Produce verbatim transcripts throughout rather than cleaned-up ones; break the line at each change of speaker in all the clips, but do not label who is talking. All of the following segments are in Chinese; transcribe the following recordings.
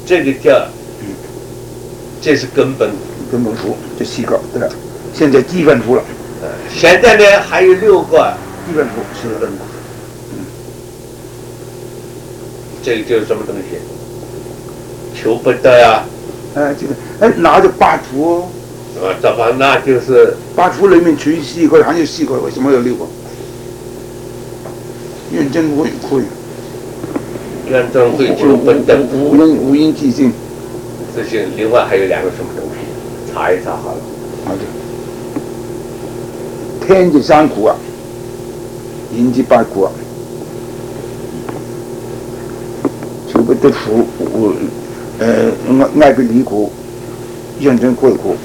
这个叫，嗯，这是根本
根本符，这四个对了。现在基本符了。
呃，现在呢还有六个
基本符是的。
嗯，这个就是什么东西？求不得呀。
哎，这个哎，拿着八图哦。
啊，这把那就是
八图里面除以四个，还有四个，为什么有六个？认真会会。
认真会求不得。
无因无因即性。
这些另外还有两个什么东西？查一查好了。
好的。天之三苦啊，人之八苦啊。求不得福，我呃爱不离苦，认真会苦。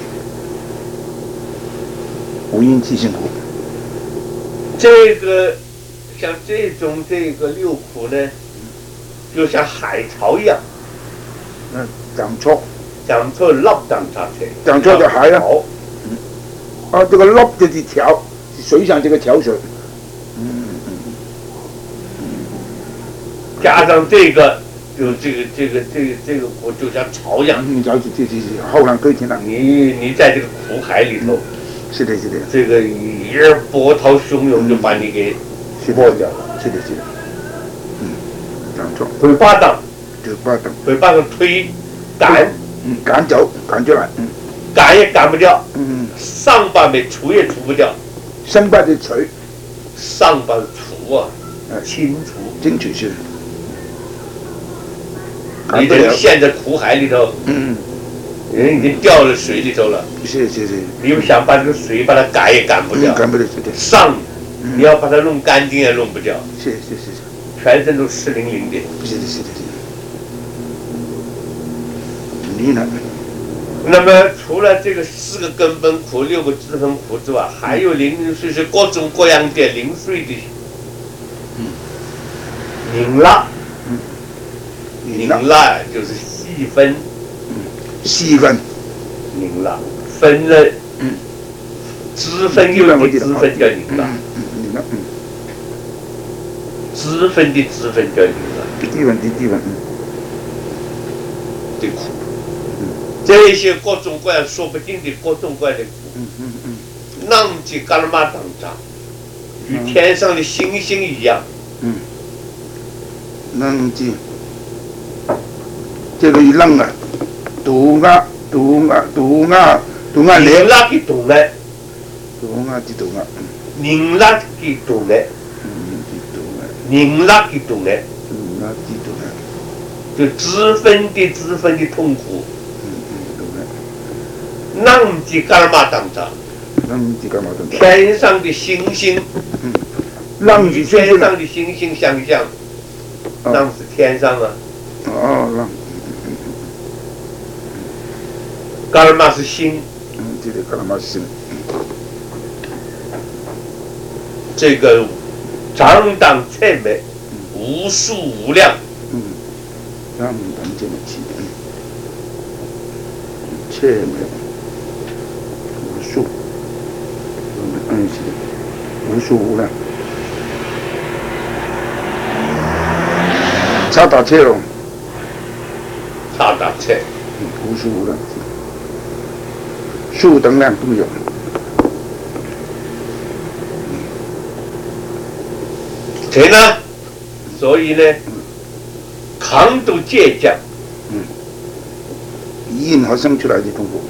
无因即性苦。
这个像这种这个六苦呢，就像海潮一样。
嗯，讲错。
讲错，lop 当查车。
讲错就海啊。嗯。啊，这个 lop 就是桥，水上这个桥水。嗯嗯
嗯。加上这个，就这个这个这个这个苦就像潮一样。
嗯，了解，这这这浩瀚归天了。
你你在这个苦海里头。
是的，是的。
这个一而波涛汹涌就把你给没掉了。
是的，是的。嗯，讲错。
会巴掌。
就巴掌。
会巴掌推，赶。
嗯，赶走，赶出来。嗯。
赶也赶不掉。
嗯。
上把没除也除不掉。
身把的除。
上把的除啊。清除。
清除是。
你人陷在苦海里头。嗯。人已经掉了水里头了。
是是是。
你又想把这个水把它赶也赶不掉。
嗯，赶不掉，是的。
上，你要把它弄干净也弄不掉。
是是是是。
全身都湿淋淋的。
是的，是的，是的。你呢？
那么除了这个四个根本苦、六个支分苦之外，还有零零碎碎各种各样的零碎的。嗯。拧蜡。嗯。拧蜡就是细分。
细分，
拧蜡，分了，嗯，支分又的支分叫拧蜡，
嗯嗯嗯，
支分的支分叫拧蜡，
地分的地分，嗯，
的苦，嗯，这些各种各样说不尽的各种各样的苦，
嗯嗯嗯，
浪迹伽罗玛当扎，与天上的星星一样，
嗯，浪迹，这个一浪啊。杜鸦，杜鸦，杜鸦，杜鸦
拧蜡的杜鸦，
杜鸦的杜鸦，
拧蜡的杜鸦，拧蜡的杜鸦，
拧蜡的杜鸦，
就支分的支分的痛苦，
嗯嗯，
浪迹伽罗玛当扎，
浪迹伽罗玛当扎，
天上的星星，
嗯，浪
与天上的星星相像，浪是天上啊，
哦浪。
伽罗玛是星，
嗯，这个伽罗玛是星。
这个长当切美，无数无量。
嗯，长当切美，嗯，切美，无数，嗯是，无数无量。差大切喽。
差大切。
嗯，无数无量。数等量都有。
谁呢？所以呢，扛都倔强。
嗯。因而生出来的痛苦。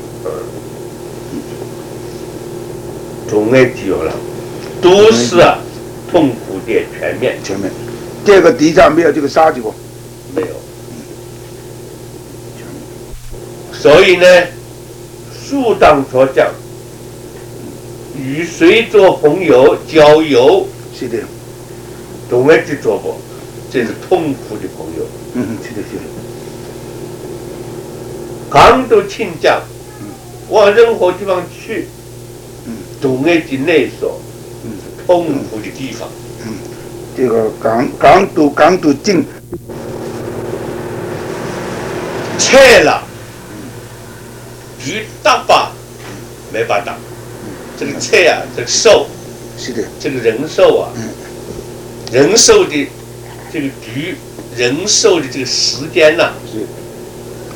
总爱只有了，都是啊，痛苦的全面。
全面。这个地上没有这个沙子过。
没有。所以呢，树当所讲，与谁做朋友交友？
是的。
总爱去做过，这是痛苦的朋友。
嗯，是的，是的。
扛都亲将，往任何地方去，嗯，总爱去内所，嗯，痛苦的地方。
嗯，这个港港都港都近，
切了，鱼大把没法打。这个切啊，这个寿，
是的，
这个人寿啊，嗯，人寿的这个局，人寿的这个时间呐、啊，
是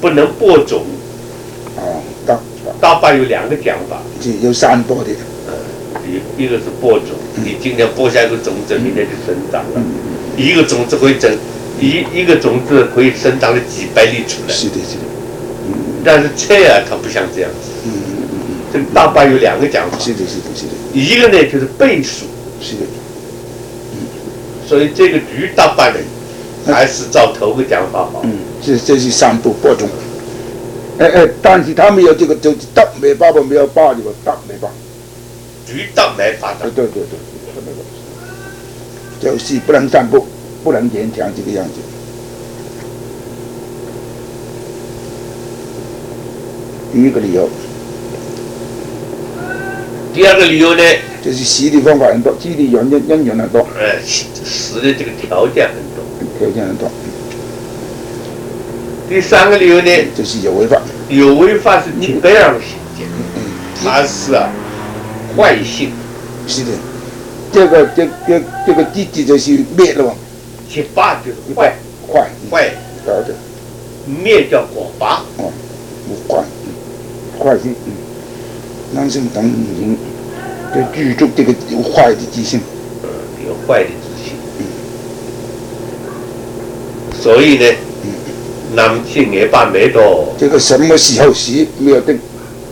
不能播种。
哦，大
大坝有两个讲法，
是有山播的。
呃，一一个是播种，你今天播下一个种子，明天就生长了。一个种子可以整一一个种子可以生长了几百粒出来。
是的，是的。
但是菜啊，它不像这样子。
嗯嗯嗯嗯。
这个大坝有两个讲法。
是的，是的，是的。
一个呢就是倍数。
是的。
嗯。所以这个菊大坝呢，还是照头个讲法好。
嗯，这这是三步播种。哎哎，但是他没有这个，就是大没办法，没有坝这个大没办法。
菊大没法的。
对对对对，那个就是不能散步，不能沿墙这个样子。第一个理由。
第二个理由呢？
就是死的方法很多，死的原因因缘很多。
呃，死的这个条件很多。
条件很多。
第三个理由呢？
就是有违法。
有违法是基本上行见，它是啊坏性。
是的，这个这这这个弟弟就是灭了嘛。
结疤就是坏。
坏。
坏。
好的。
灭叫果疤。
哦，坏，坏性，嗯，男生当女人，就具足这个有坏的记性。
嗯，有坏的自信。嗯。所以呢。男性也办没多，
这个什么时候死没有定。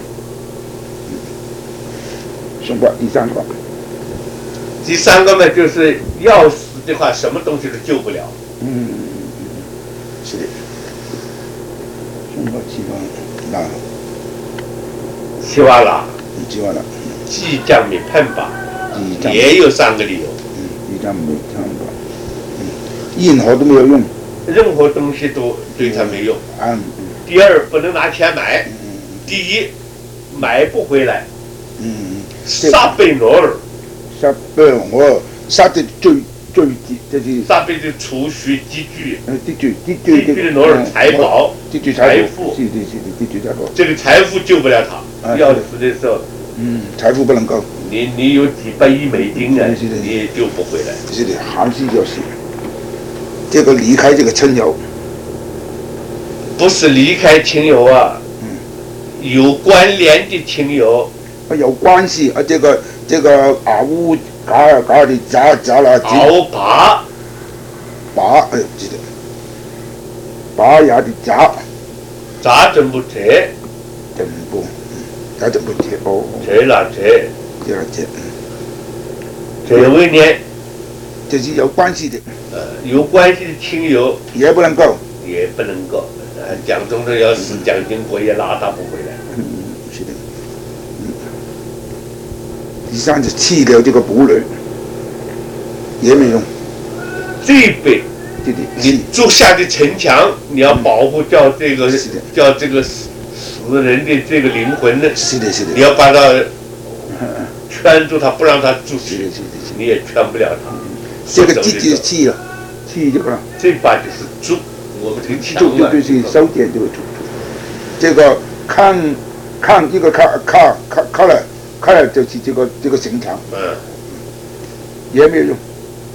什么？第三个。
第三个呢，就是要死的话，什么东西都救不了。
嗯，是的。什么七万啦？
七万啦。
七万啦。
即将没喷吧？也有三个理由。
嗯，即将没喷吧。嗯，任何都没有用。
任何东西都对他没用。
嗯。
第二，不能拿钱买。第一，买不回来。
嗯。
杀贝诺尔。
杀贝诺尔，杀的最最这是。
杀贝的储蓄积聚。
呃，积聚积
聚。积聚的诺尔财宝。
积聚
财富。
是的，是的，积聚财宝。
这个财富救不了他，要死的时候。
嗯，财富不能够。
你你有几百亿美金啊，你也救不回来。
是的，还是就是。这个离开这个亲友，
不是离开亲友啊，嗯，有关联的亲友，
有关系啊，这个这个啊乌嘎尔嘎尔的杂杂了，
熬拔，
拔哎记得，拔牙的杂，
杂怎不折？
怎不，杂怎不折哦？
折了折，
折了折，
折为年。
这是有关系的，
呃，有关系的亲友
也不能够，
也不能够。呃，蒋中正要死，蒋经国也拉他不回来。
嗯，是的。嗯。第三是弃掉这个堡垒，也没用。
这一辈，
对对，
你筑下的城墙，你要保护叫这个叫这个死死人的这个灵魂呢？
是的，是的。
你要把他圈住他，不让他住去，
是的，是的，
你也圈不了他。
这个积极气了，气这个。
这把就是筑，我们这个墙
啊。就就是收点这个筑。这个看，看这个看看看看了，看了就是这个这个城墙。
嗯。
也没有用。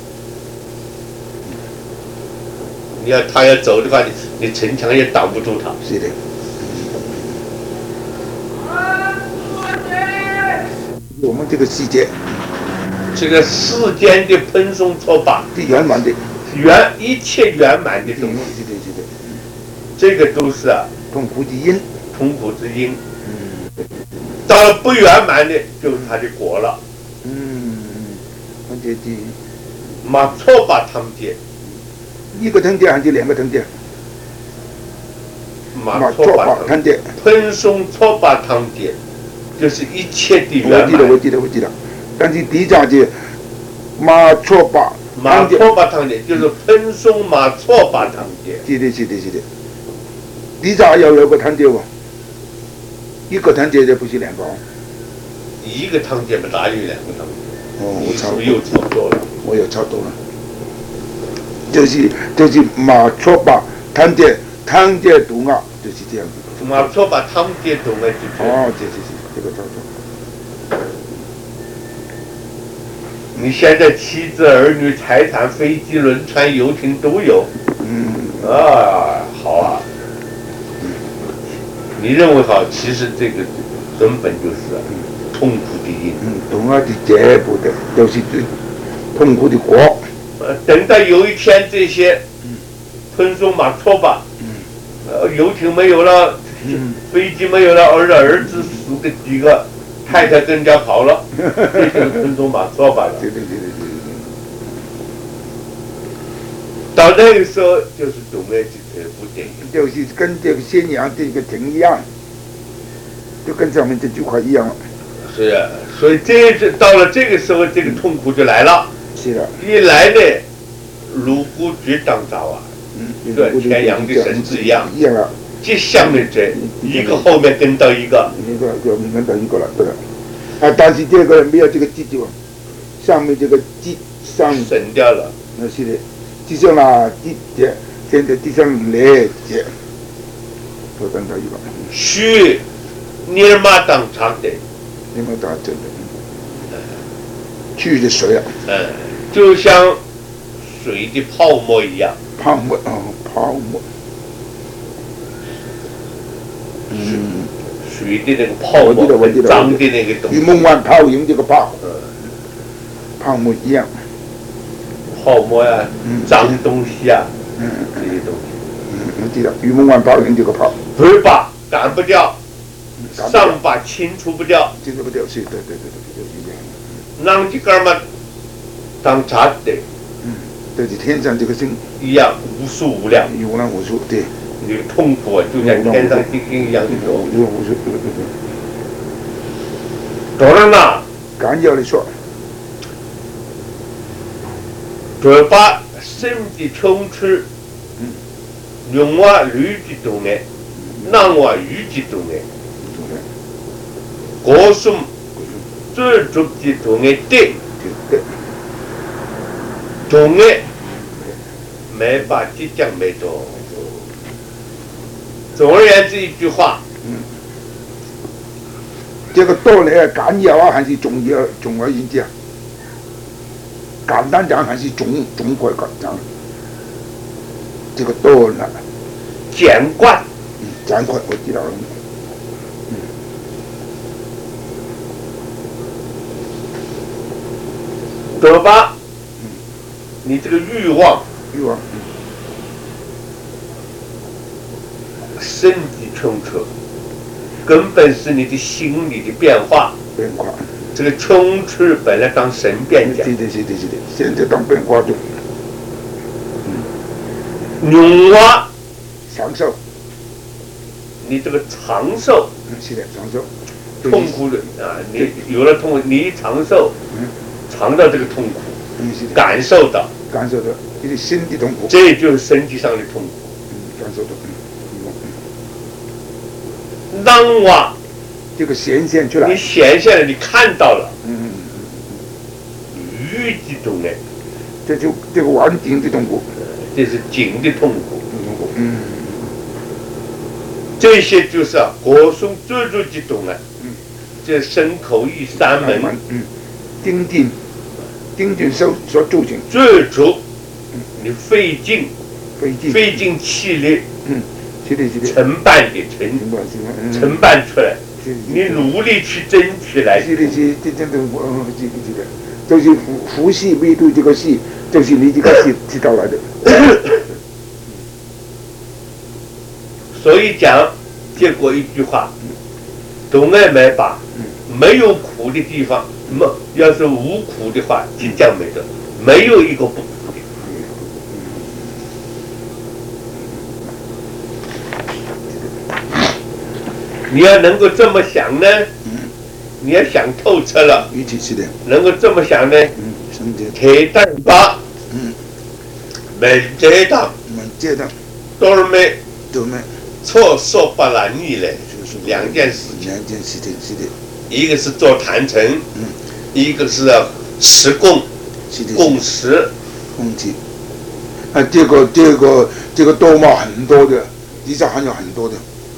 你要他要走的话，你你城墙也挡不住他。
是的。我们这个世界。
这个世间的喷松错把
是圆满的，
圆一切圆满的东西，
是的，是的，
这个都是啊，
痛苦之因，
痛苦之因。嗯，到了不圆满的，就是它的果了。
嗯，而且的
马错把汤碟，
一个汤碟还是两个汤碟？
马错把
汤碟，
喷松错把汤碟，就是一切的圆满。
我记得，我记得，我记得。但是第三节马错把
马错把汤碟就是喷松马错把汤碟。
是的，是的，是的。第三要有个汤碟哦，一个汤碟就不是两个。
一个汤碟嘛，哪有两个汤碟？
哦，我抄
又抄多了。
我又抄多了。就是就是马错把汤碟汤碟毒啊，就是这样子。
马错把汤碟毒啊，就是。
哦，对对对，这个抄错。
你现在妻子、儿女、财产、飞机、轮船、游艇都有，
嗯，
啊，好啊， 你认为好，其实这个根本就是痛苦的因。
嗯，痛苦的结果的都是最痛苦的果。
呃，等到有一天这些吞松马错吧，呃，游艇没有了，
嗯、
飞机没有了，而儿子死的几个，太太跟着跑了，这就是吞松马错吧了。
对对对对对。
到那个时候就是懂了这部电影，
就是跟这个宣扬这个情一样，就跟上面这句话一样了。
是啊，所以这这到了这个时候，这个痛苦就来了。
是的。
一来呢，如骨绝当早啊，
嗯，
跟天阳的神子一样。
一样了。
接下面这一个后面跟到一个，
一个就跟到一个了，对了。啊，但是这个没有这个记住，上面这个记上
省掉了。
那是的。地上啦，地节，现在地上来节，都等到一个。
虚，尼尔玛当长的。
尼尔玛当真的。去的水啊。
嗯，就像水的泡沫一样。
泡沫哦，泡沫。嗯。
水的那个泡沫，脏的那个东西。
与梦幻泡影这个泡。嗯。泡沫一样。
泡沫呀、啊，嗯、脏东西啊，嗯、这些东西。
嗯，我记得，鱼梦幻泡影这个泡。
北把赶不掉，嗯、上把清除不掉。
清除不掉，是，对对对对对，
让这哥们当茶的。
嗯，对，就天上这个星
一样，无数无量。
无量无数，对。
你的痛苦啊，就像天上星星一样的多。
无量无数，对对对。
当然啦，
干掉的说。
这把身的穷处，用我绿的东西，让我鱼的东西，高松最足的东西对，东西没把即将没多。总而言之一句话，
嗯，这个道理干要啊还是重要重要一点？简单讲还是总总规格讲，这个道理
简贯，
嗯，简贯我知道了。嗯，
得吧？嗯，你这个欲望，
欲望，
身体冲突，根本是你的心理的变化。
变化。
这个冲突本来当神变讲，
对对对对对，现在当变化就，
嗯，永华
长寿，
你这个长寿，
嗯，是的，长寿，
痛苦的啊，你有了痛苦，你一长寿，嗯，尝到这个痛苦，
嗯，是的，
感受到，
感受到，这是心的痛苦，
这就是身体上的痛苦，
嗯，感受到，
嗯，当我。
这个显现出来，
你显现了，你看到了，
嗯嗯
嗯，鱼的痛苦，
这就这个完景的痛苦，
这是景的痛苦，
痛苦，嗯，
这些就是啊，国松最主的痛苦，嗯，这身口意三门，
嗯，精进，精进所所造成，
最主，嗯，你费劲，
费劲，
费尽气力，
嗯，是的，是的，
承办的承，承办出来。你努力去争取来，
是的，是这真的，我这个这个，就是呼呼吸面对这个戏，就是你这个戏知道来的。
所以讲，结果一句话，懂爱没把，没有苦的地方，没要是无苦的话，即将没得，没有一个不苦的。你要能够这么想呢，嗯，你要想透彻了，
一起是的，
能够这么想呢，嗯，铁蛋吧，嗯，没这档，
没这档，
都是没，
都没，
错说不难你嘞，两件事情，
两件事情是的，
一个是做坛城，嗯，一个是要持供，
是的，
供食，
供给，啊，这个这个这个多嘛很多的，底下还有很多的。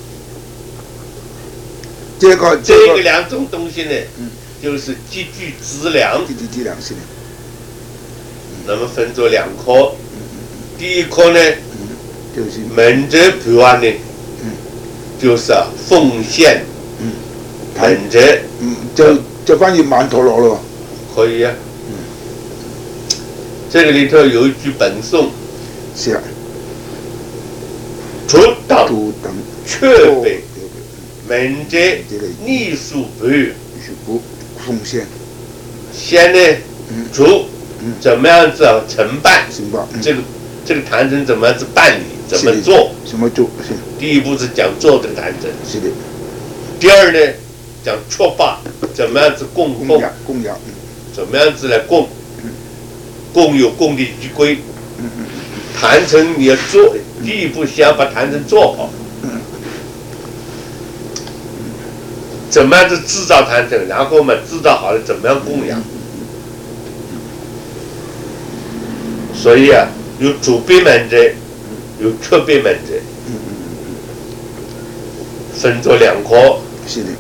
这个
这个两种东西呢，嗯，就是积聚资粮，
积聚资粮是的。
那么分作两科，嗯嗯、第一科呢，嗯，
就是
门者不完呢，嗯， 就是啊奉献，
嗯，
本着，
嗯，就就翻译曼陀罗了。
可以啊。
嗯，
这个里头有一句本颂，
是啊，
主等
主等
却被门者逆数不
是不奉献。
先呢，
嗯，
主
嗯
怎么样子啊承办
行吧？嗯，
这个这个坛城怎么样子办理，怎么做？
什么做？是
第一步是讲做这个坛城，
是的，
第二呢讲确罢怎么样子供奉，
供养供养，嗯
怎么样子来供，供有供的依规。
嗯嗯
坛城你要做，第一步先要把坛城做好。
嗯
怎么样子制造坛城，然后嘛制造好了怎么样供养。所以啊，有主备门者，有客备门者，
嗯嗯
分作两科。
是的，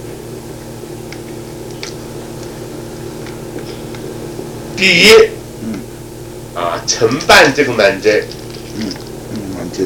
第一，
嗯
啊，承办这个门者，
嗯嗯，完结了，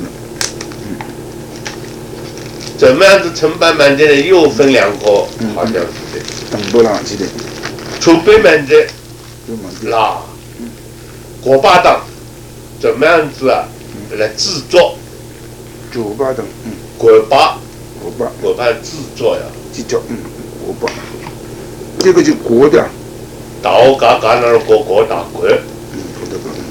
怎么样子承办门者呢？又分两科，
嗯
好像是的。
等多了，是的，
储备门者，
就完结。
那果巴党怎么样子啊来制作
九八等，嗯，
果巴？
国八
果巴制作呀，
记叫嗯国八，这个就国的，
刀嘎嘎那儿果果打果，
嗯，国的，嗯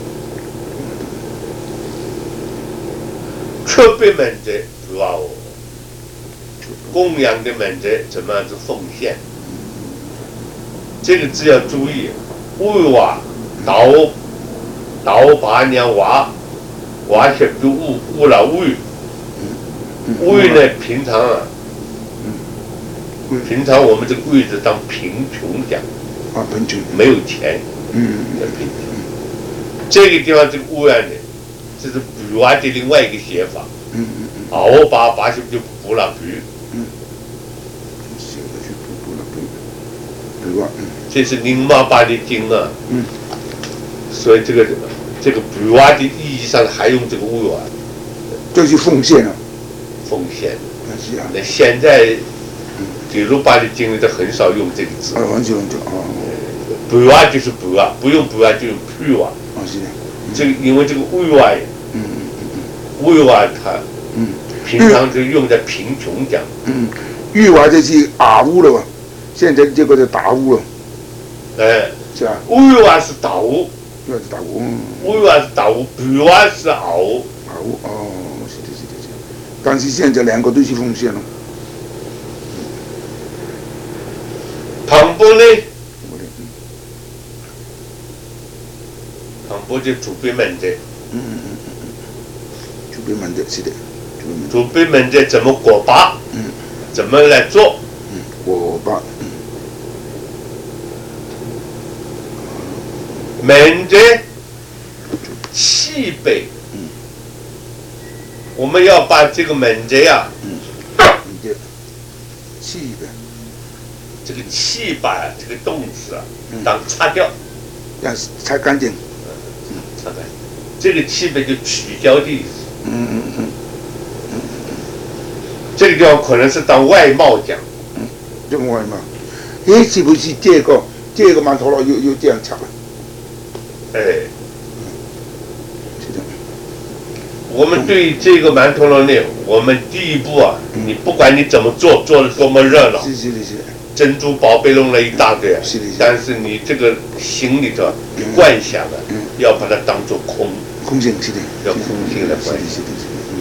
客备门者主要哦，供养的门者怎么样子奉献？这个字要注意，为哇刀刀把娘娃娃些就误误了为。为呢，平常啊，
嗯
平常我们这个为字当贫穷讲，
啊，贫穷，
没有钱
嗯
叫贫穷。这个地方这个为呢，这是补娃的另外一个写法，
嗯嗯嗯，
熬把把就就补了补，
嗯，写的去补补了补，对吧？嗯
这是宁妈巴的经啊，
嗯，
所以这个这个补娃的意义上还用这个为娃
这就奉献了，
奉献。
那是啊，
那现在比如巴的经里头很少用这个字，
啊，完全完全啊，
补娃就是补娃，不用补娃就用补娃。
啊是的，
这个因为这个为娃，
嗯嗯
为娃它
嗯
平常就用在贫穷讲，
嗯，玉娃这是阿乌了吧？现在这个是大乌了，
哎，
是吧？
为娃是大屋，
这是大乌，嗯，
为娃是大屋，补娃是熬屋。
大乌哦，是的，是的，是的。但是现在两个都是奉献了，
旁波呢？
我的，
旁波就主备门者，
嗯嗯嗯嗯嗯，就别满的，是的，就别满的，
主备门者怎么果拔？
嗯
怎么来做？
嗯，我把，嗯
门者气备，
嗯
我们要把这个门者呀、
嗯，你的气的，
这个气把这个动词啊
嗯，
当擦掉，
要擦干净，
擦干，这个气备就取消的意思。
嗯嗯嗯，
这个地方可能是当外貌讲，
这个外貌，诶，是不是这个这个馒头了又又这样擦了？
哎，
是的，
我们对这个馒头了呢，我们第一步啊，
嗯
你不管你怎么做，做的多么热闹，
是是的是的，
珍珠宝贝弄了一大堆啊，
是的是的
但是你这个心里头
嗯
你灌下了，
嗯
要把它当做空，
空性是的，
要空性来
是的
灌
是的是的，嗯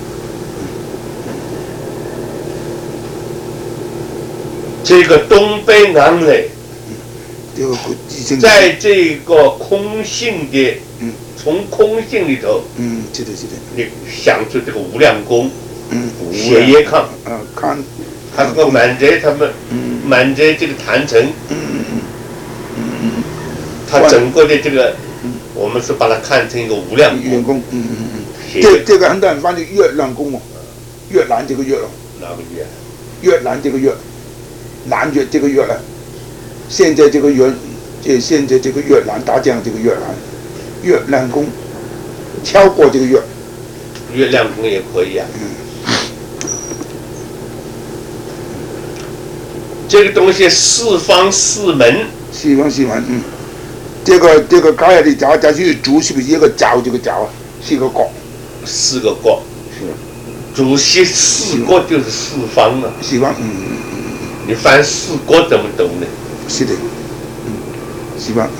这个东北昂嘞，
这个已经
在这个空性的，
嗯
从空性里头，
嗯是的是的，
你想出这个无量功、
嗯，
血液抗，
啊看，
他这个满贼他们
嗯
满贼这个坛城，
嗯嗯嗯嗯嗯
他整个的这个，我们是把它看成一个无量
嗯，员
功，
工，嗯嗯嗯，
血液
这这个很多人翻译越南功哦，越南这个越哦，
哪个月？
越南这个越，南越这个越了，现在这个越，这现在这个越南大将这个越南，越南功，超过这个越，
月亮功也可以啊。 这个东西四方四门，
四方四门，嗯，这个这个加下的角，加去主是不是一个角这个角啊？四个角，
四个角，
是，
主席四角就是四方了。
四方，嗯嗯嗯，
你翻四角怎么读呢？
是的，嗯，四方，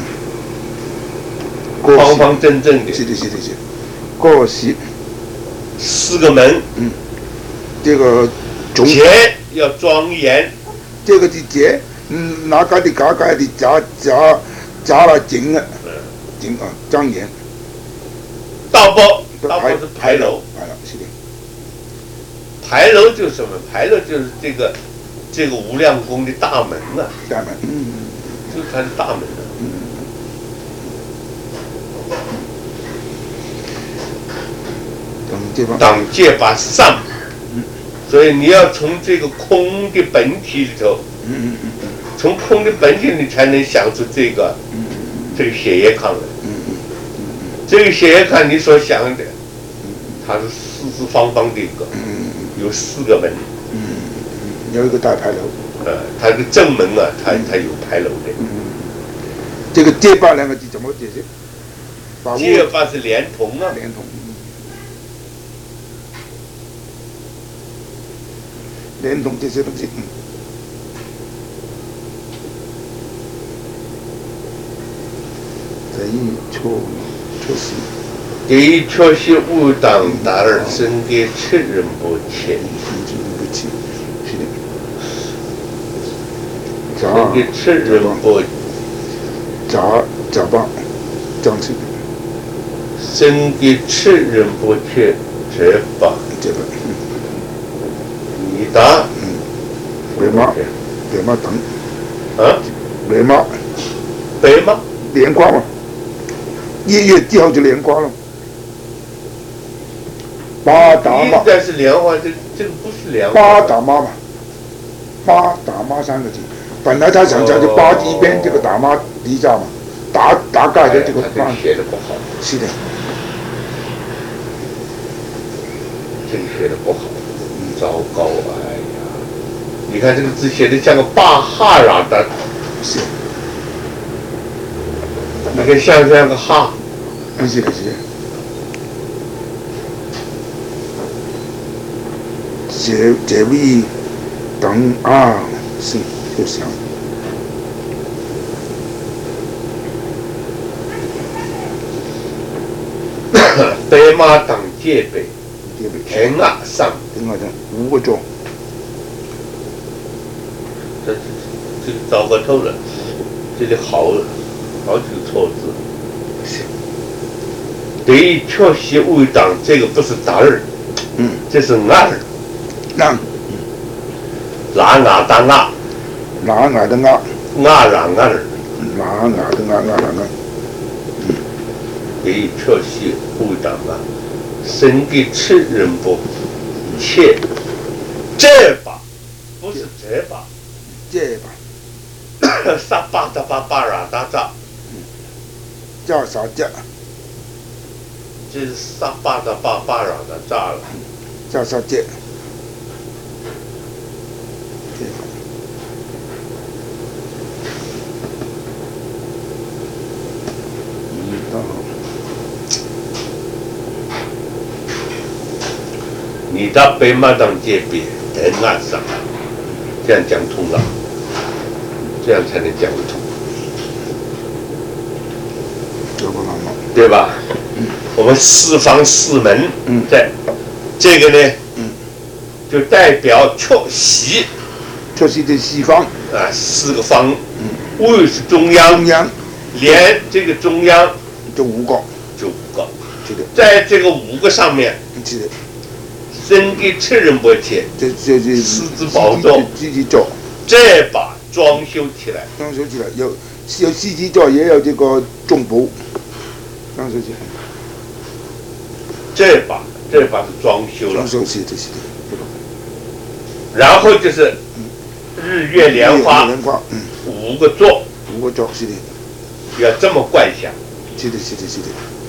方方正正的。
是的，是的，是的，过四，
四个门，
嗯，这个中
节要庄严。
这个是节，嗯，哪家的家家的家家家了景啊，景啊，庄严。
道包，道包是牌楼，
牌楼是的。
牌楼就是什么？牌楼就是这个这个无量宫的大门啊，
大门，嗯，
就是它的大门啊。
嗯。等这方。
当戒法上。所以你要从这个空的本体里头，
嗯嗯嗯嗯，
从空的本体你才能想出这个，
嗯
这个血液康来。
嗯嗯嗯
这个血液康你所想的，它是四四方方的一个，
嗯
有四个门。
嗯嗯，有一个大牌楼。
呃，它的正门啊，它它有牌楼的。
嗯，这个戒法两个字怎么解释？
戒法是连同啊。
连同。连同这些东西，嗯，这一错错失，
第一确是无当达尔生给七人不切，
七人不切，是的。
生给七人不，
杂杂吧，张次，
生给七人不切，这吧，
这个，嗯。
你答，
嗯，白马，白马藤，
啊，
白马，
白马，
莲花嘛，一月一号就莲花了。八达妈，
应该是莲花，这这个不是莲花。
八达妈嘛，八达妈三个字，本来他想讲就八一边这个达妈离家嘛，达达盖的这个
妈。写的不好。
是的。
这个写的不好。糟糕，哎呀！你看这个字写的像个巴哈拉的，
是。
你看像不像个哈？
不是，不是。这这位等啊，是就像。
白马当戒备。天啊上，
天啊上，五个钟，
这这个糟糕透了，这里好好几个错字。第一确实未当，这个不是达儿，
嗯，
这是俺儿，
俺，
拉俺当俺，
拉俺的俺，
俺让俺儿，
拉俺的俺，俺让俺，嗯，
第一确实未当啊。生给七人不切，这把不是这把，
这把，
撒巴达巴巴拉达扎，
叫啥叫？
这是撒巴达巴巴拉达扎了，
叫啥叫？
你到北马当界别人岸上，这样讲通了，这样才能讲得通，对吧？
嗯、
我们四方四门，
嗯，
在这个呢，
嗯，
就代表确西，
确西的西方
啊，四个方，
嗯，
位是中央，
中央，
连这个中央
就五个，
就五个，
是的，
在这个五个上面，
是的。
生给七人不切，
这这这
四肢宝座，
自己做，
这把装修起来，
装修起来有有自己做，也有这个众补，装修起来。
这把这把是装修了，
装修是的，是的。
然后就是日月莲花，
莲花，嗯，
五个座，
五个座是的，
要这么观想。
是的，是的，是的，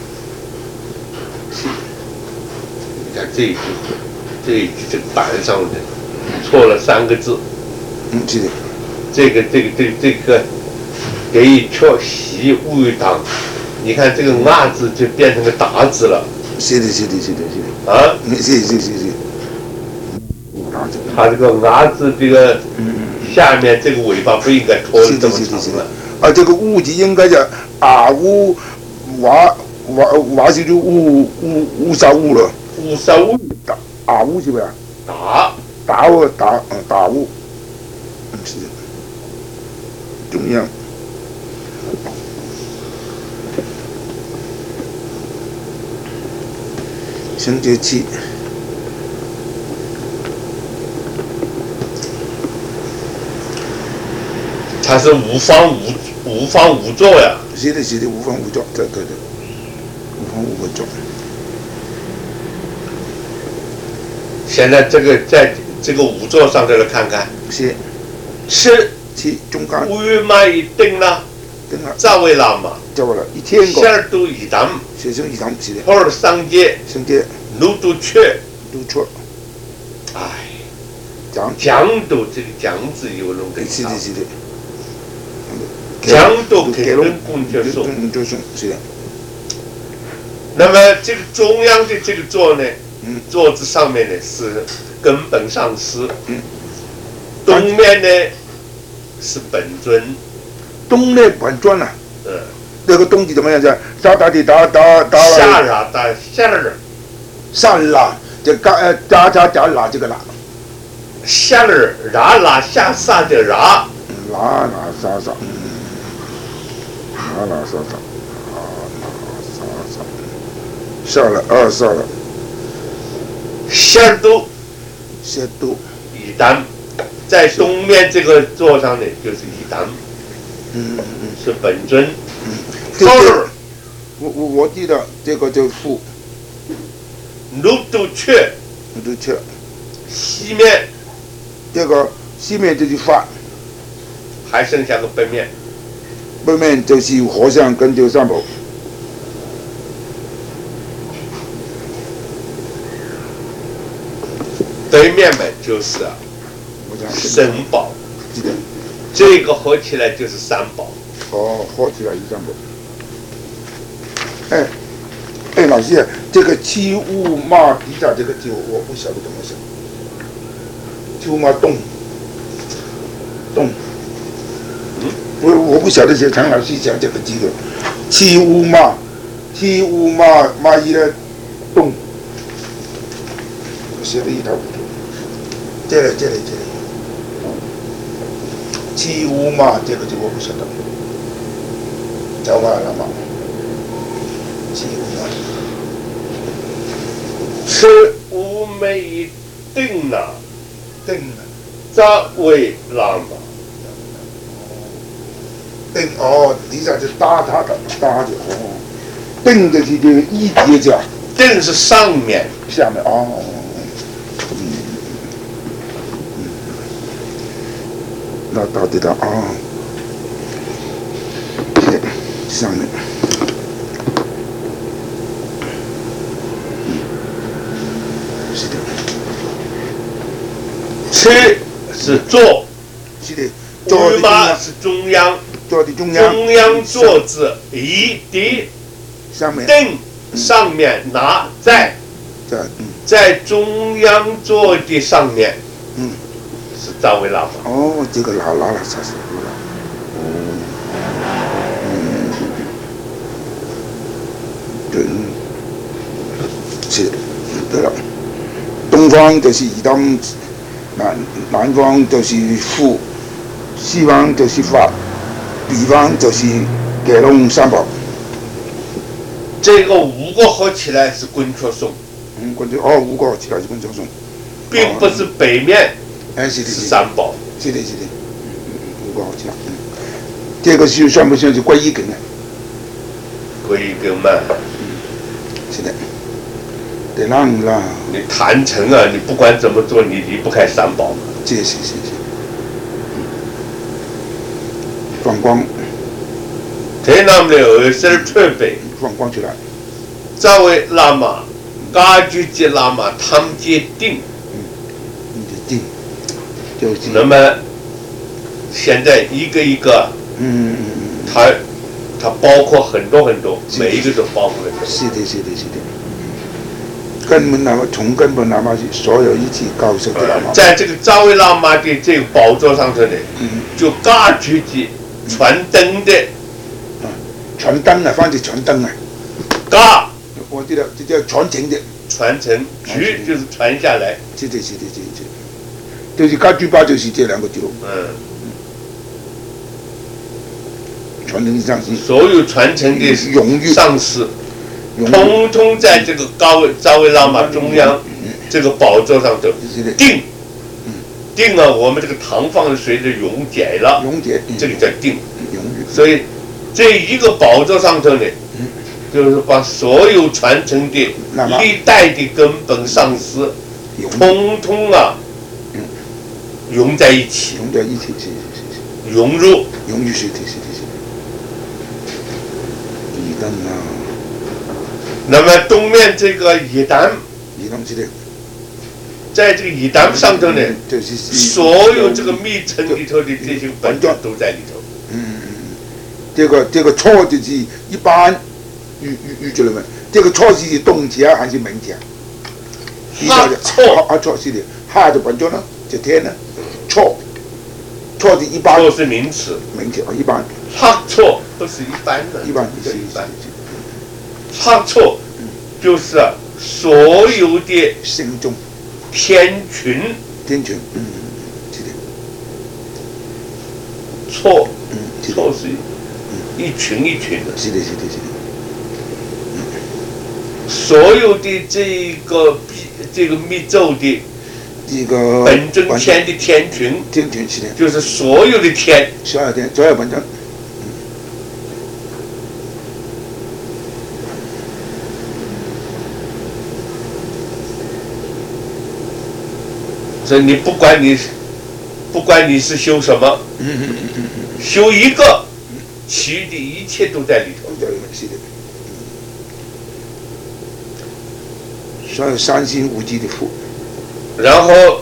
是。
你看这一句，这一句这个板上的错了三个字，
嗯，是的。
这个这个这个这个给予确习物语当，你看这个啊字就变成个达字了。
是的，是的，是的，是的。
啊，
是是是是。
它这个啊字这个下面这个尾巴不应该拖得这么长了。
啊，这个乌字应该叫啊乌瓦瓦瓦是就乌乌乌沙乌了。
乌沙乌
打啊乌是不是？
打
打乌打嗯打乌，嗯是中央。升节气。
它是无方无无方无作呀。
是的，是的，无方无作，对对对，无方无作。
现在这个在这个五座上再来看看。
是。
是。
七中间。
乌语嘛一定啦。
定了。
咋为啦嘛？
咋为啦？一千个。
十二度一档。
学生一档是的。
二三节。
三节。
路都缺。
路缺。
哎。
讲。
讲都这个讲字有弄个。
是的，是的。
讲都给人公就送。
公就送是的。
那么这个中央的这个座呢？嗯。座子上面呢是根本上师。嗯。东面呢是本尊。
东呢本尊啊。
嗯。
那个东字怎么样子？哒哒的哒哒哒。
下啦哒下啦。
下啦，这嘎呃哒哒哒啦这个啦。
下啦啦啦下撒的啦。
啦啦撒撒。啦啦撒撒。啦啦撒撒。下了二下了。
下度。
下度。
一单。在东面这个座上呢，就是一单，
嗯嗯，
是本尊。
嗯，后我我我记得这个叫父。
路都缺。
路都缺。
西面。
这个西面就是发。
还剩下个北面。
北面就是和尚跟这个三宝。
对面嘛就是啊。神宝，这个合起来就是三宝。
哦，合起来是三宝。哎，哎，老师，这个七五马底下这个就我不晓得怎么写。七五马洞，洞。嗯。我我不晓得这常老师讲这个几个，七五马，七五马马一的洞，写的一塌糊涂。这里这里这里。七五嘛，这个就我不晓得，叫嘛了嘛？七五嘛，
吃五没一定了，
定了，
咋为啦嘛？
定哦，底下就搭它的，搭的哦，定的是这个一叠加，
定是上面，
下面哦。那到底的啊，上面，是的，
吃是坐，
是的，
坐的嘛是中央，
坐的中央，
中央坐字一的，
上面
定上面拿在，
在嗯，
在中央坐的上面，嗯。是扎维喇嘛。
哦，这个老拉了才是不了。哦，嗯，对，是，对了。东方就是以当，南南方就是父，西方就是法，北方就是给龙三宝。
这个五个合起来是滚雀颂。
嗯，滚雀哦，五个合起来是滚雀颂，
并不是北面。
哎，是的，
是三宝，
是的，是的，嗯嗯嗯，五个好像，嗯，这个是算不算是皈依根呢？
皈依根嘛，
嗯，是的，得让啦。
你坛城啊，你不管怎么做，你离不开三宝嘛。
这是是是，嗯，放光。
台南的二十退北，
放光出来。
这位喇嘛，噶举吉喇嘛，他们界定。
定，就是。
那么， 现在一个一个，
嗯嗯嗯，
它它包括很多很多，每一个都包括很多。
是的，是的，是的。根本那么从根本那么所有一起高手的那么，
在这个扎维喇嘛的这个宝座上头呢，
嗯，
就嘎举的传灯的，
啊，传灯啊，放在传灯啊，
嘎
我记得这叫传承的，
传承，举就是传下来，
是的，是的，是的，就是嘎举巴就是这两个字，
嗯，
传承上去，
所有传承的
荣誉
上师，
荣誉，
通通在这个高位扎维喇嘛中央这个宝座上头
是的，
定，定了我们这个堂放的水的溶解了，
溶解，
这个叫定。
荣誉，
所以这一个宝座上头呢，就是把所有传承的
那么
历代的根本上师，
荣
通通啊，融在一起，
融在一起，是是是，
融入。
荣誉是的，是的，是的，一灯啊，
那么东面这个乙丹，
一灯是的，
在这个乙丹上头呢，
就是
所有这个密乘里头的这些本教都在里头。
嗯嗯嗯，这个这个错就是一般遇遇遇着了没？这个错是动词啊还是名词啊？
哈错
啊错是的，哈就本教呢，就天呢，错错是一般
错是名词，
名词啊一般
哈错不是一般的，
一般
是一般。
是
哈错就是啊所有的
心中
天群
天群，嗯是的，
错
嗯是的，
错是一群一群的，
是的是的是的，
所有的这个这个密咒的
这个
本尊天的天群，
天群是的，
就是所有的天，
所有天所有本尊。
所以你不管你不管你是修什么，
嗯嗯嗯嗯嗯，
修一个，其余的一切都在里头。
都在里面是的。所有三心无忌的福，
然后，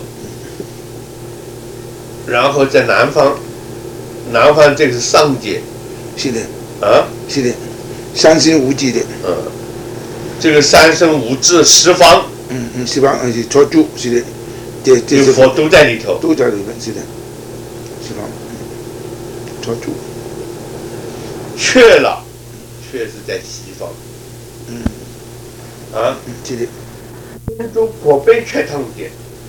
然后在南方，南方这个是上界
是的，
啊，
是的，三心无忌的，
嗯，这个三生五智十方，
嗯嗯，西方而且卓住是的，这这是
有佛都在里头。
都在里面是的，西方，卓住，
缺了，却是在西方，
嗯
啊，
嗯是的，
天中果被缺汤的，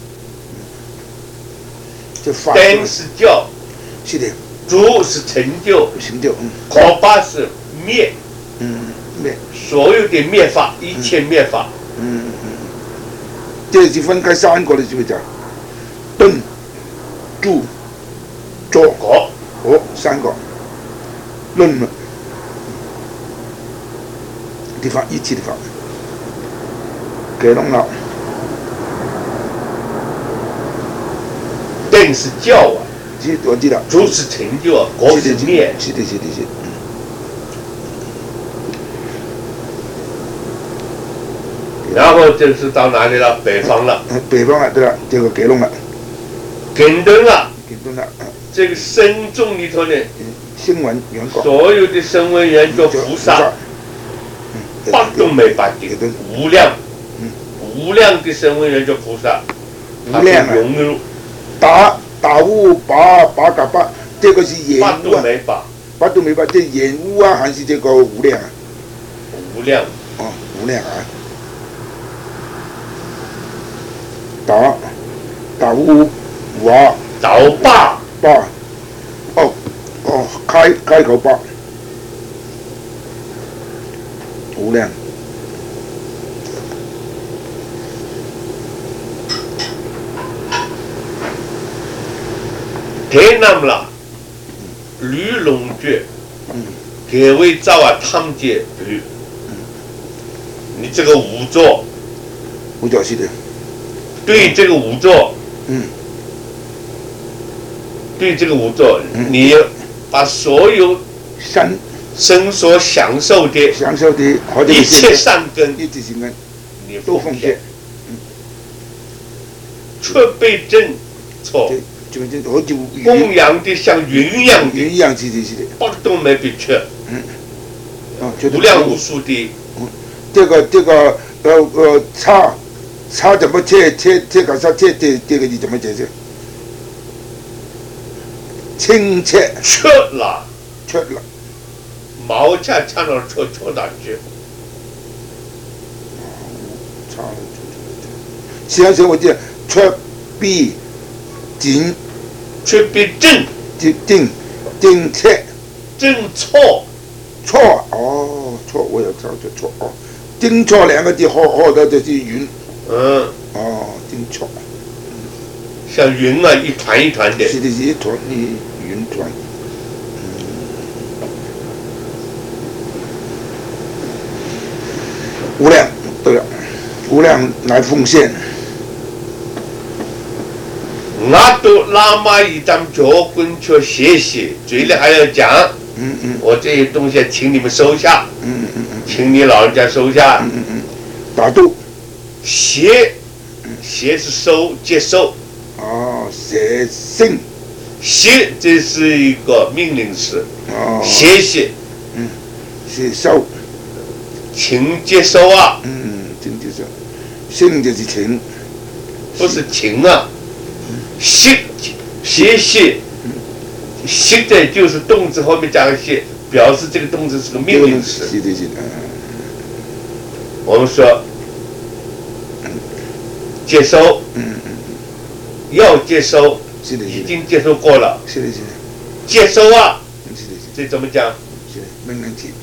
这法
灯是教，
是的，
主是成就，
行就嗯
可八是灭，
嗯灭
所有的灭法，一切灭法，
嗯嗯，这是分开三个的，是不是？顿、住、坐、
果
哦，三个论了地方一起的方，给弄了，
灯是教啊，
记我记得，
主是成就啊，果是灭。
是的，是的，是的，嗯。
然后就是到哪里了？北方了，
呃北方啊，对了，这个给弄了，
根灯了。
给弄了，啊
这个僧众里头呢，
嗯，新闻原告，
所有的声闻缘觉菩萨，
嗯，
八都没八顶
给，灯，
无量，
嗯，
无量的声闻缘觉菩萨，
无量啊
它是融入
打打雾八八嘎八，这个是演
八都
雾啊，
没八，
八都没八，这演雾啊，还是这个无量啊？
无量
哦，无量啊，打打雾瓦
倒八
八，哦哦，开开口八，无量。
给那么了，驴龙觉，
嗯
给为造啊汤界驴，你这个五座，
五角系的，
对这个五座，
嗯
对这个五座，
嗯
你把所有
三
生所享受的
享受的或者
一切善根，
一直行根
你
都奉献，
却被正错，
这就就好似
供养的像云一样的，
云一样，是的，是的。
八都没被缺。
嗯。啊，就是
无量无数的。
嗯，这个这个呃呃叉叉怎么切切切个啥切这这个你怎么解释？清切。
缺了。
缺了。
毛恰恰到缺缺哪去？
差了，实际上我记得缺必紧，
缺必正，
定定定切，
正错。
错哦，错，我也知道这错哦。定错两个字，好好的就是云。
嗯。
哦，定错。
像云啊，一团一团的。
是的，是一团一云团。无量，对了，无量来奉献。
我都喇嘛一张脚滚去谢谢，嘴里还要讲。
嗯嗯。
我这些东西请你们收下。
嗯嗯嗯。
请你老人家收下。
嗯嗯嗯。打度。
谢，谢是收接受。
哦，谢信。
谢，这是一个命令式。
哦。
谢谢。
嗯。接受。
请接收啊。
嗯，请接受。信就是请。
不是请啊。谢，谢谢。谢的就是动词后面加个谢，表示这个动词是个命令式。
是的，是的。
我们说接收。
嗯嗯。
要接收。
是的，
已经接收过了。
是的，是的。
接收啊。
是的，是的。
这怎么讲？
是的，命令句。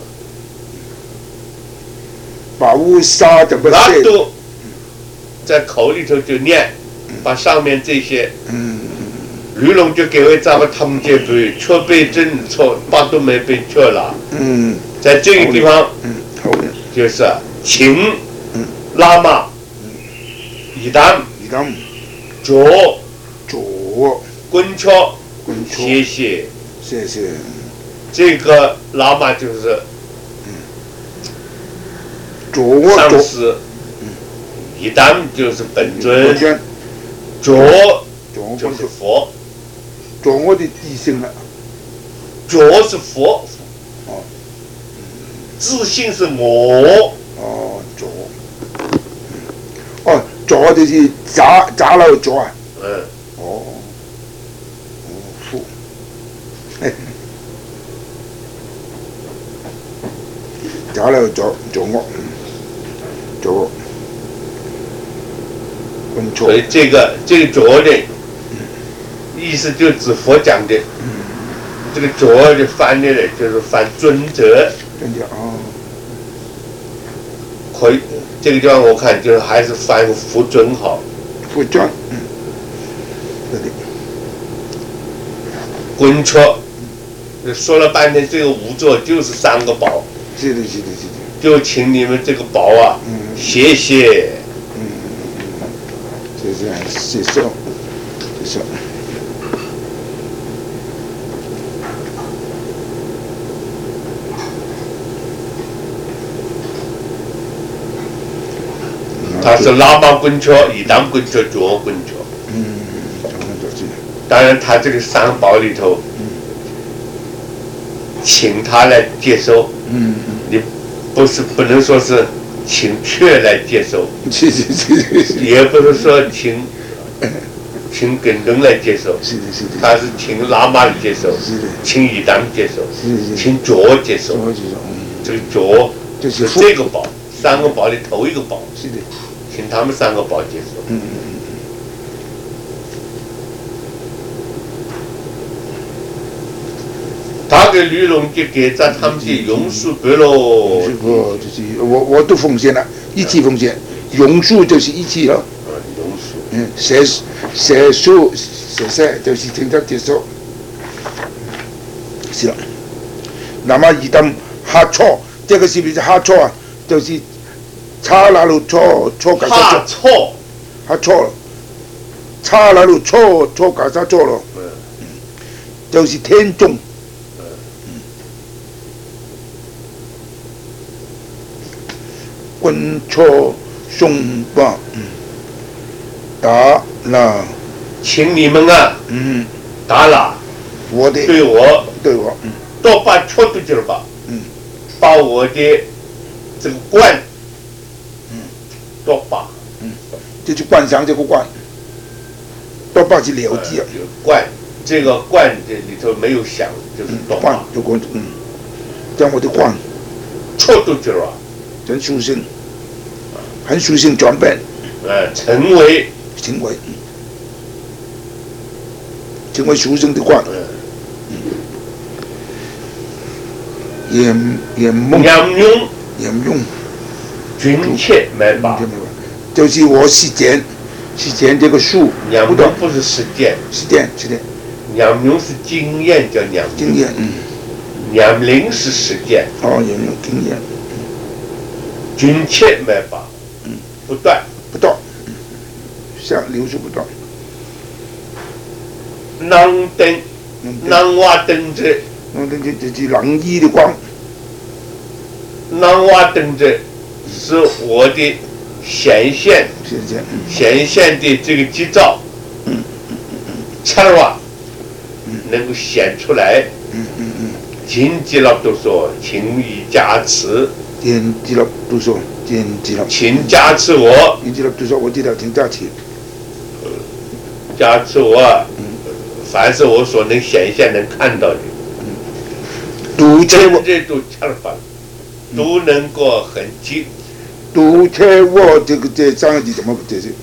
把乌沙怎么写？
那都在口里头就念，把上面这些。
嗯。
吕龙就给为咱们他们这辈缺被正错，八都没被缺了。
嗯。
在这个地方。
嗯，好的。
就是请。
嗯。
拉玛。
嗯。
一旦。
一旦。
左。
左。
滚敲。
滚敲。
谢谢。
谢谢。
这个拉玛就是。
左
上司。嗯。一旦就是本尊。左。就是佛。
左我的自信了。
左是佛。
哦。
自信是我。
哦，左。哦，左就是砸砸了左啊。
嗯。
哦。哦，富。嘿。砸了左左我。左。
所以这个这个左的意思就指佛讲的。这个左的翻译的就是翻尊者。
尊者哦。
可以，这个地方我看就是还是翻福尊好。
福尊，嗯，对的。
滚车，说了半天，这个五座就是三个宝。
是的，是的，是的。
就请你们这个宝啊，
嗯，
谢谢。
嗯，就这样，谢谢，谢谢。
他是喇嘛滚车、一旦滚车、左滚车。
嗯，左滚车。
当然，他这个三宝里头，嗯，请他来接收。
嗯，
你不是不能说是请却来接收。
是是是是。
也不是说请请跟人来接收。
是的，是的。
他是请喇嘛来接收。
是的。
请一旦接收。
是是。
请左接收。
左接收。
这个左
就是
这个宝，三个宝里头一个宝。
是的。
请他们三个宝接受。
嗯嗯嗯。
他给吕龙就给在他们的榕树白喽。
这个就是我我都奉献了，一起奉献，榕树就是一起了。
啊，榕树。
嗯，写写书写写就是听他接受。是了。那么一旦哈错，这个是不是哈错啊？就是差那路错错搞
哈错，
哈错了，差那路错错搞啥错了？
嗯，
就是天众。滚错松巴，打那
请你们啊，
嗯，
达拉
我的
对我
对我，嗯
多把戳出去了吧，
嗯
把我的这个冠，
嗯，
多把，
嗯，就去冠上这个冠，多把是了解啊，
有冠，这个冠这里头没有响，就是多
冠
把，
就冠，嗯，将我的冠
戳出去了，
跟属性，很属性转变
呃，成为，
成为，嗯成为属性的冠，
嗯，
眼眼梦
杨用
眼用。
军切买把，
就是我实践，实践这个术，
杨
不断
用不是实践，
实践实践
杨用是经验叫杨
经验，嗯，
杨林是实践，
哦，也有经验，
军切买把，
嗯，
不断，
不断，嗯，像流速不断，
囊灯，
嗯，
囊瓦灯着，
那这这这是狼医的光，
囊瓦灯着是我的显现，
实践，嗯
显现的这个基兆，
嗯
切尔瓦
嗯
能够显出来，
嗯嗯嗯，
经济了都说请以加持，
见记了都说见记了，
请加持我，
见记了都说我记得挺假期，
加持我啊，
嗯，
凡是我所能显现能看到的，
读切我
真这都切尔法，都能够很精。
读切我这个这三个字怎么解释？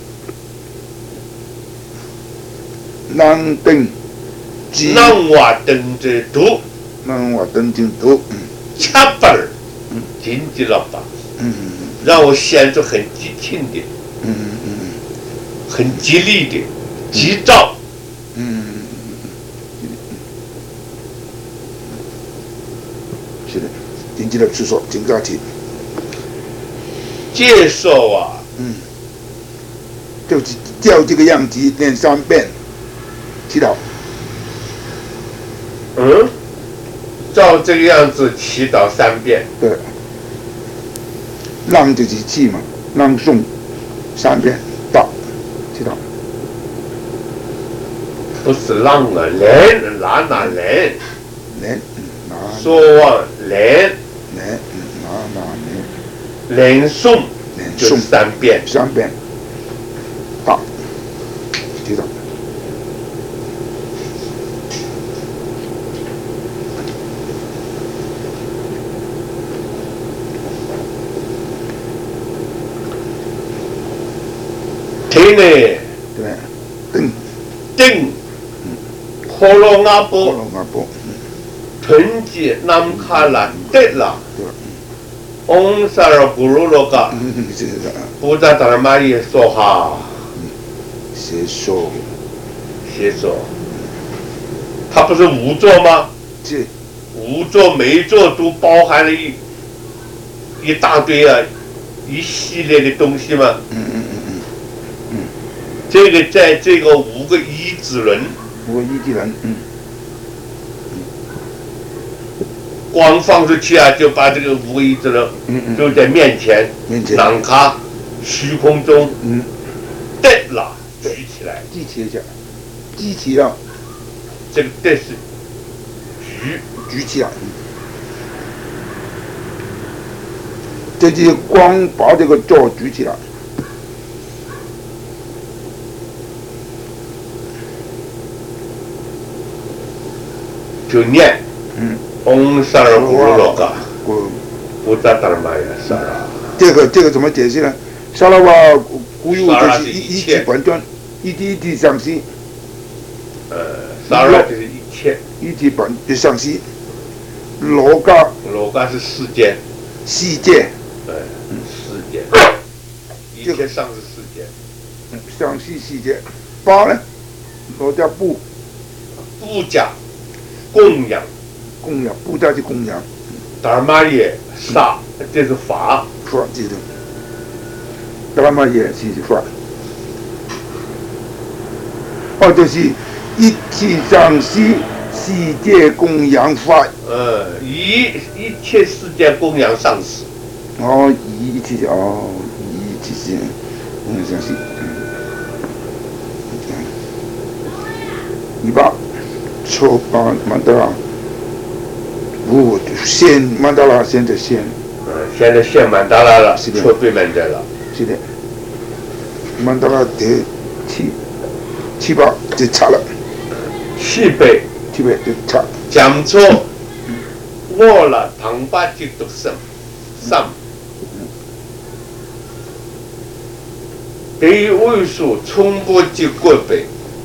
能等记，
让我等着读，
能我等进读，嗯
恰本儿，经济了吧，
嗯
让我显出很激情的、
嗯嗯
很激励的吉兆。
嗯，是的，经济的出说经假期，
接受啊，
嗯，就是照这个样子念三遍，祈祷，
嗯，照这个样子祈祷三遍，
对，让就是气嘛，让诵三遍，祷，祈祷，
不是让啊，连哪哪连，
连，嗯，拿
说往连
连，嗯，拿拿连，
连诵
连
就是
诵
三遍，
三遍，祷，祈祷。
听呢，
对，定
定，可罗阿
火
波。
龙阿波，嗯，
囤积南卡拉得了，
对，
翁萨尔古鲁罗嘎，
嗯，这个
布扎达尔玛耶说哈，
写手，
写说，他不是五座吗？
这
五座每一座都包含了一一大堆啊，一系列的东西嘛。
嗯嗯嗯嗯，
这个在这个五个一字轮
我一地人，嗯
光放出去啊，就把这个五个一字轮
嗯嗯，
就在面前，
面前，
南卡虚空中
嗯，
得了举起来，
记起一下，记起了，
这个得是举。
举起来，嗯，这就是光把这个座举起来，
就念
嗯，
嗡萨尔古鲁罗嘎，
我
布扎达尔玛耶萨拉，
这个这个怎么解释呢？沙拉瓦古有
沙拉
就是一一
是一切
级本端，一级一级上西，
呃，萨拉就是一切，
一级本就上西，罗嘎
罗嘎是世间，
世界，
对，世间，一
这个
切上是世间，
嗯，上西世界，八呢，罗加布
布加供养
供养，布加去供养，
达尔玛耶萨，这是法，
法记得，达拉玛也是法，哦，就是一起上西世界供养法，
呃，一一切世界供养上师，
哦，一起哦，一起是，嗯，上西，嗯， 一把抽把曼达拉，五先曼达拉现在先，
嗯，现在先曼达拉了，
是的
抽对曼达拉，
是的，曼达拉得七七把就差了，
七倍，
七倍就差，
讲错，我了唐巴就读什什。对于位数从不及过倍，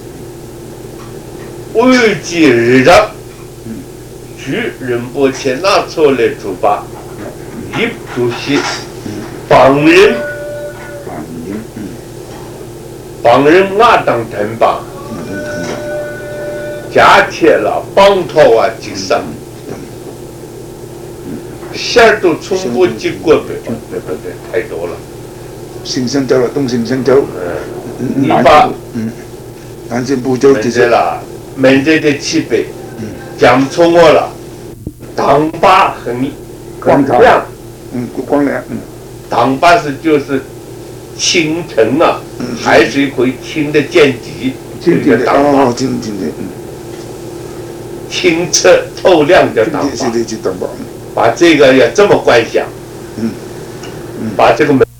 位及日的，据仁波切拿出来主把，一主席帮人，
帮人，嗯，
帮人瓦当藤帮，
那种疼吧，
加贴了帮头啊几上，线儿都从不及过倍，对不对？太多了。
新生州了，东新生州，
嗯，一把，
嗯，南京不州
门
就是
这了，门这的七倍，
嗯，
讲错我了，唐巴很光亮，
嗯，光亮，嗯，
唐巴是就是清晨啊，
嗯
海水可以清的见底，
今天的哦，今今天，嗯，
清澈透亮叫唐巴
今天，现在就当吧，
把这个要这么观想，
嗯，嗯，
把这个门。